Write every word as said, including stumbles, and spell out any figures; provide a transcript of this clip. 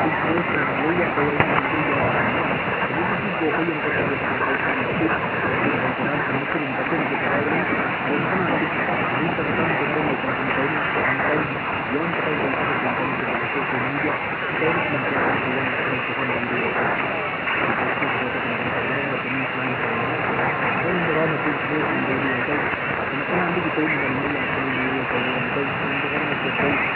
Pinterest na huya kay rin ang kuya ano, nagtitipid ko ko yung kasi sa kay sa tip kasi na kantaran sa mucho yung kasi nagkakay rin ay sa na tip dito sa tama ko may pantay na pantay yon patay kay sa pantay sa social media kaya rin nagkakay sa yan sa sa kan video kay i-post ko sa sa kantaran at kami sa mga kantaran kaya yung dara na Facebook ang video kay kung ako na hindi ko yung mga mga kay video kay yung kay yung dara na kay